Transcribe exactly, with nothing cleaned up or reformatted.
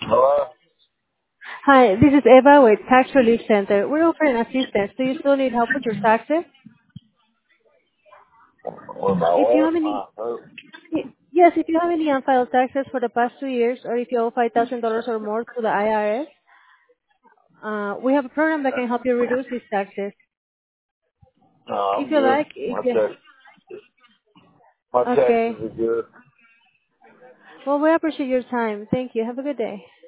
Hello? Hi, this is Eva with Tax Relief Center. We're offering assistance. Do you still need help with your taxes? With my If you what? have any, My who? yes, if you have any unfiled taxes for the past two years, or if you owe five thousand dollars or more to the I R S, uh, we have a program that can help you reduce these taxes. No, If I'm you good. like, if My you, tax, my taxes okay. are good. Well, we appreciate your time. Thank you. Have a good day.